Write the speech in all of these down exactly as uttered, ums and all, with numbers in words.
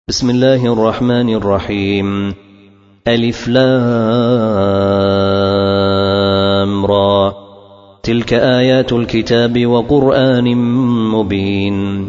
بسم الله الرحمن الرحيم. ألف لام را. تلك آيات الكتاب وقرآن مبين.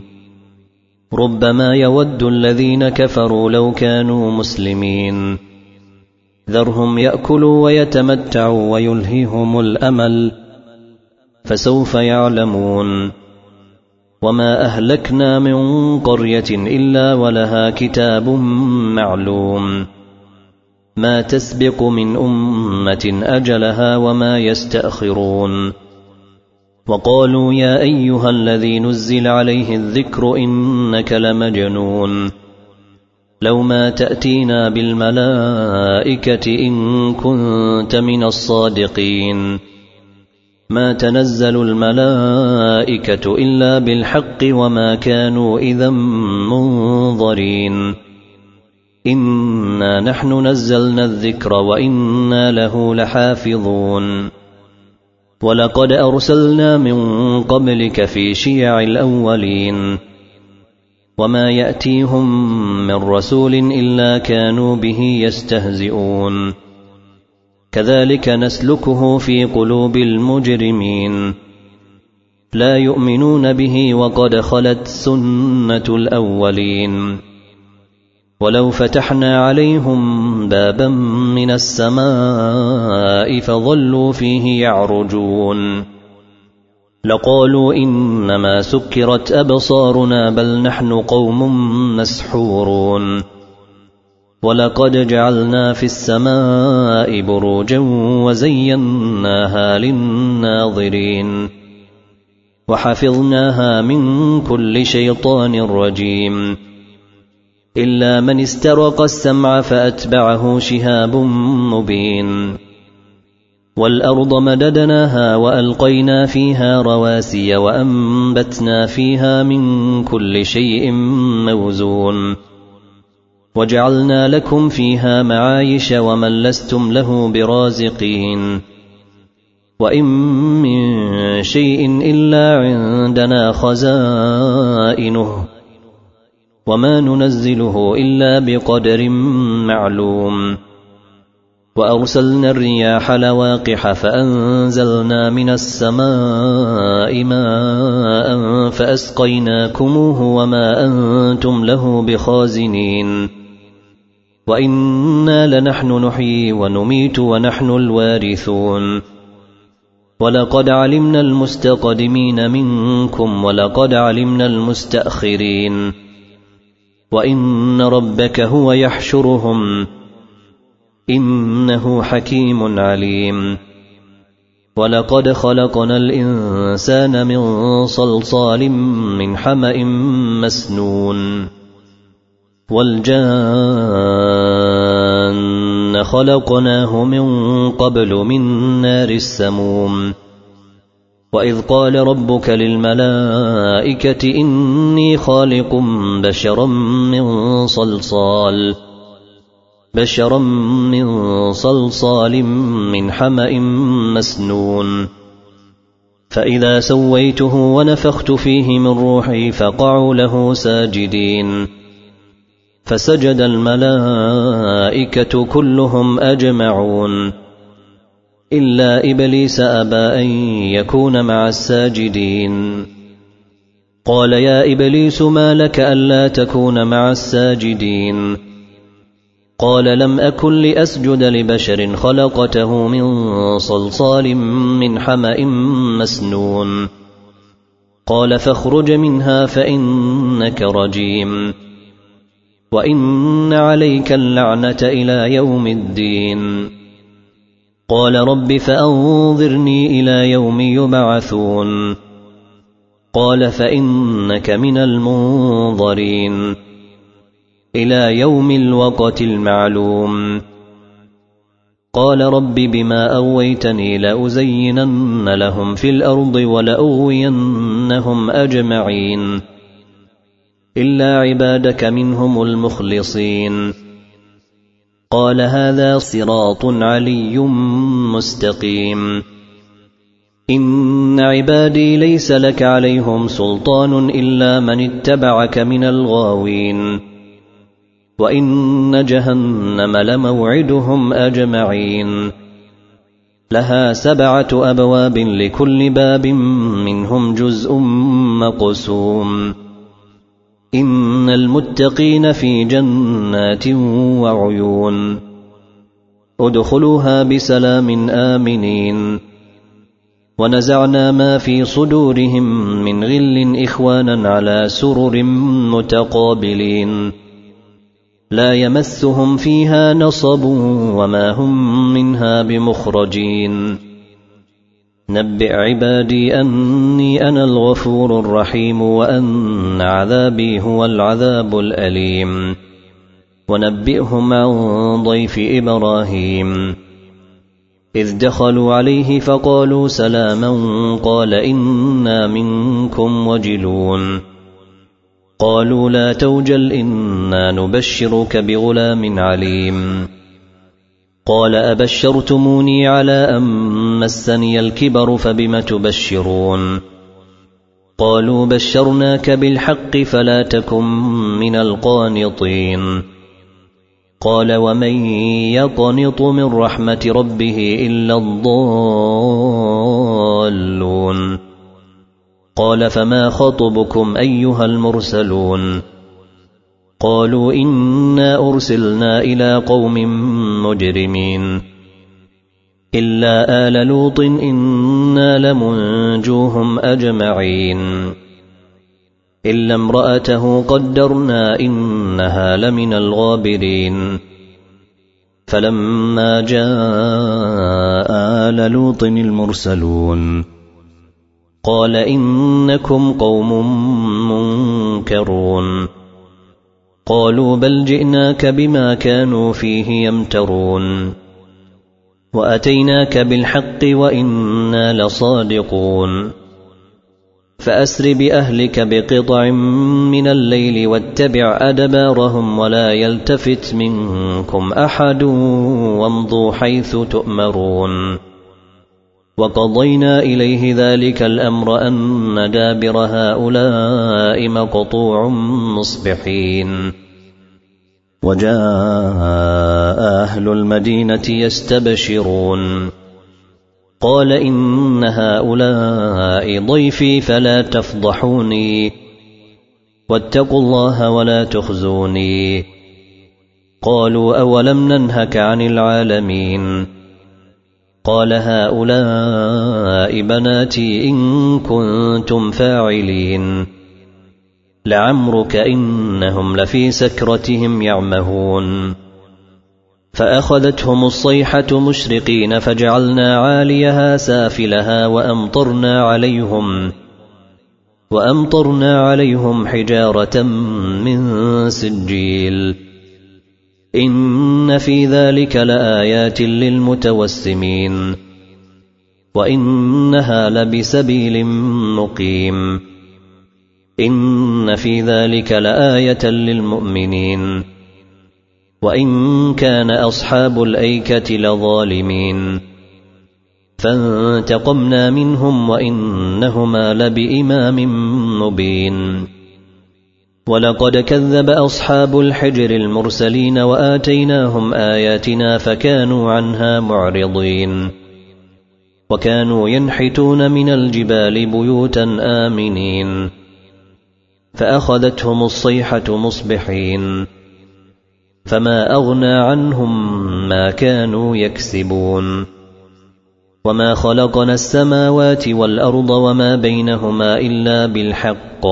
ربما يود الذين كفروا لو كانوا مسلمين. ذرهم يأكلوا ويتمتعوا ويلههم الأمل فسوف يعلمون. وما أهلكنا من قرية إلا ولها كتاب معلوم ما تسبق من أمة أجلها وما يستأخرون. وقالوا يا أيها الذي نزل عليه الذكر إنك لمجنون لو ما تأتينا بالملائكة إن كنت من الصادقين. ما تنزل الملائكة إلا بالحق وما كانوا إذا منظرين. إنا نحن نزلنا الذكر وإنا له لحافظون. ولقد أرسلنا من قبلك في شيع الأولين وما يأتيهم من رسول إلا كانوا به يستهزئون. كذلك نسلكه في قلوب المجرمين لا يؤمنون به وقد خلت سنة الأولين. ولو فتحنا عليهم بابا من السماء فظلوا فيه يعرجون لقالوا إنما سكرت أبصارنا بل نحن قوم مسحورون. ولقد جعلنا في السماء بروجا وزيناها للناظرين وحفظناها من كل شيطان رجيم إلا من استرق السمع فأتبعه شهاب مبين. والأرض مددناها وألقينا فيها رواسي وأنبتنا فيها من كل شيء موزون وجعلنا لكم فيها معايش ومن لستم له برازقين. وإن من شيء إلا عندنا خزائنه وما ننزله إلا بقدر معلوم. وأرسلنا الرياح لواقح فأنزلنا من السماء ماء فأسقيناكموه وما أنتم له بخازنين. وإنا لنحن نحيي ونميت ونحن الوارثون. ولقد علمنا المستقدمين منكم ولقد علمنا المستأخرين. وإن ربك هو يحشرهم إنه حكيم عليم. ولقد خلقنا الإنسان من صلصال من حمأ مسنون. والجان خلقناه من قبل من نار السموم. وإذ قال ربك للملائكة إني خالق بشرا من صلصال بشرا من صلصال من حمأ مسنون. فإذا سويته ونفخت فيه من روحي فقعوا له ساجدين. فسجد الملائكة كلهم أجمعون إلا إبليس أبى أن يكون مع الساجدين. قال يا إبليس ما لك ألا تكون مع الساجدين؟ قال لم أكن لأسجد لبشر خلقته من صلصال من حمأ مسنون. قال فاخرج منها فإنك رجيم وإن عليك اللعنة إلى يوم الدين. قال رب فأنظرني إلى يوم يبعثون. قال فإنك من المنظرين إلى يوم الوقت المعلوم. قال رب بما أويتني لأزينن لهم في الأرض ولأغوينهم أجمعين إلا عبادك منهم المخلصين. قال هذا صراط علي مستقيم. إن عبادي ليس لك عليهم سلطان إلا من اتبعك من الغاوين وإن جهنم لموعدهم أجمعين لها سبعة أبواب لكل باب منهم جزء مقسوم إن المتقين في جنات وعيون ادخلوها بسلام آمنين ونزعنا ما في صدورهم من غل إخوانا على سرر متقابلين لا يمسهم فيها نصب وما هم منها بمخرجين نبئ عبادي أني أنا الغفور الرحيم وأن عذابي هو العذاب الأليم ونبئهم عن ضيف إبراهيم إذ دخلوا عليه فقالوا سلاما قال إنا منكم وجلون قالوا لا توجل إنا نبشرك بغلام عليم قال أبشرتموني على أن مسني الكبر فبم تبشرون قالوا بشرناك بالحق فلا تكن من القانطين قال ومن يقنط من رحمة ربه إلا الضالون قال فما خطبكم أيها المرسلون قالوا إنا أرسلنا إلى قوم مجرمين إلا آل لوط إنا لمنجوهم أجمعين إلا امرأته قدرنا إنها لمن الغابرين فلما جاء آل لوط المرسلون قال إنكم قوم منكرون قالوا بل جئناك بما كانوا فيه يمترون وأتيناك بالحق وإنا لصادقون فأسر بأهلك بقطع من الليل واتبع أدبارهم ولا يلتفت منكم أحد وامضوا حيث تؤمرون وقضينا إليه ذلك الأمر أن دابر هؤلاء مقطوع مصبحين وجاء أهل المدينة يستبشرون قال إن هؤلاء ضيفي فلا تفضحوني واتقوا الله ولا تخزوني قالوا أولم ننهك عن العالمين قال هؤلاء بناتي إن كنتم فاعلين لعمرك إنهم لفي سكرتهم يعمهون فأخذتهم الصيحة مشرقين فجعلنا عاليها سافلها وأمطرنا عليهم وأمطرنا عليهم حجارة من سجيل إن في ذلك لآيات للمتوسمين وإنها لبسبيل مقيم إن في ذلك لآية للمؤمنين وإن كان أصحاب الأيكة لظالمين فانتقمنا منهم وإنهما لبإمام مبين ولقد كذب أصحاب الحجر المرسلين وآتيناهم آياتنا فكانوا عنها معرضين وكانوا ينحتون من الجبال بيوتا آمنين فأخذتهم الصيحة مصبحين فما أغنى عنهم ما كانوا يكسبون وما خلقنا السماوات والأرض وما بينهما إلا بالحق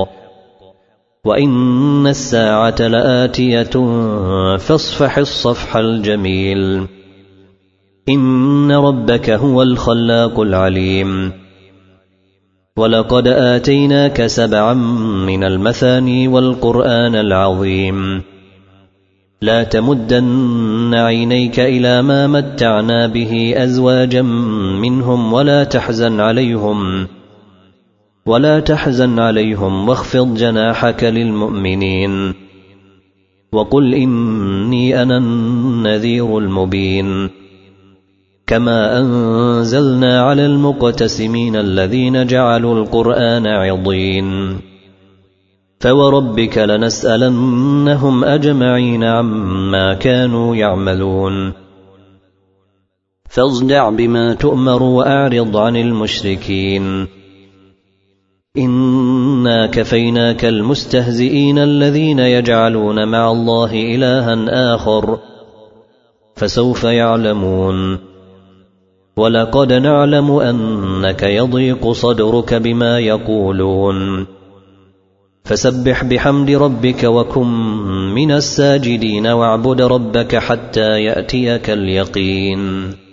وإن الساعة لآتية فاصفح الصفح الجميل إن ربك هو الخلاق العليم ولقد آتيناك سبعا من المثاني والقرآن العظيم لا تمدن عينيك إلى ما متعنا به أزواجا منهم ولا تحزن عليهم ولا تحزن عليهم واخفض جناحك للمؤمنين وقل إني أنا النذير المبين كما أنزلنا على المقتسمين الذين جعلوا القرآن عضين فوربك لنسألنهم أجمعين عما كانوا يعملون فاصدع بما تؤمر وأعرض عن المشركين إنا كفيناك المستهزئين الذين يجعلون مع الله إلها آخر فسوف يعلمون ولقد نعلم أنك يضيق صدرك بما يقولون فسبح بحمد ربك وكن من الساجدين واعبد ربك حتى يأتيك اليقين